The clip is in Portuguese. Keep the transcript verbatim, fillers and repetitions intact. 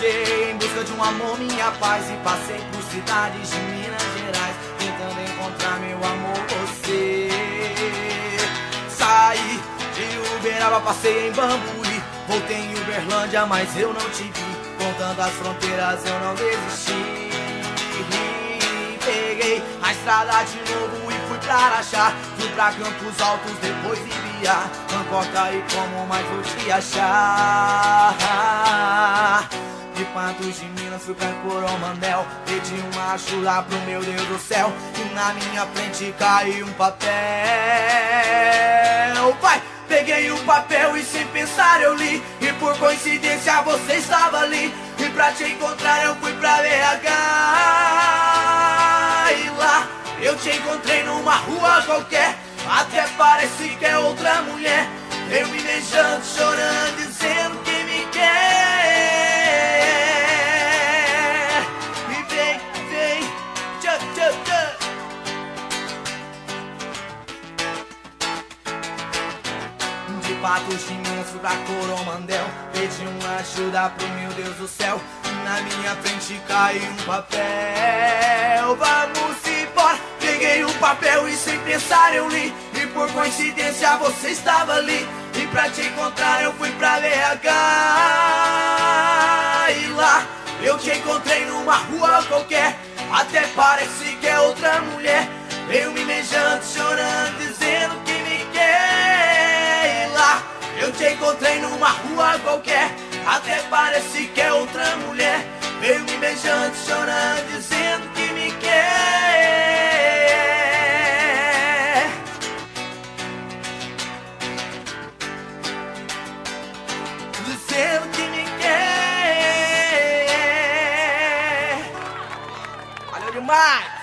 Viajei em busca de um amor, minha paz, e passei por cidades de Minas Gerais, tentando encontrar meu amor, você. Saí de Uberaba, passei em Bambuí, voltei em Uberlândia, mas eu não te vi. Contando as fronteiras eu não desisti. Peguei a estrada de novo e fui pra Araxá, fui pra Campos Altos, depois Ibiá. Não importa aí como, mas vou te achar. De Patos de Minas fui pra Coromandel, pedi uma ajuda pro meu Deus do céu, e na minha frente caiu um papel. Pai, peguei um papel e sem pensar eu li, e por coincidência você estava ali. E pra te encontrar eu fui pra B H, e lá eu te encontrei numa rua qualquer, até parece que é outra mulher. Eu me beijando, chorando, dizendo que me quer. E vem, vem, tchá, tchá, tchá. De Patos de Minas fui pra Coromandel, pedi uma ajuda pro meu Deus do céu, e na minha frente caiu um papel. Vamos embora, peguei um papel e sem pensar eu li, e por coincidência você estava ali. E pra te encontrar eu fui pra B H, e lá eu te encontrei numa rua qualquer, até parece que é outra mulher. Eu me beijando, chorando, dizendo que me quer. E lá eu te encontrei numa rua qualquer, até parece que é outra mulher. Eu me beijando, chorando, dizendo que me quer. Dizendo que me quer. Valeu demais!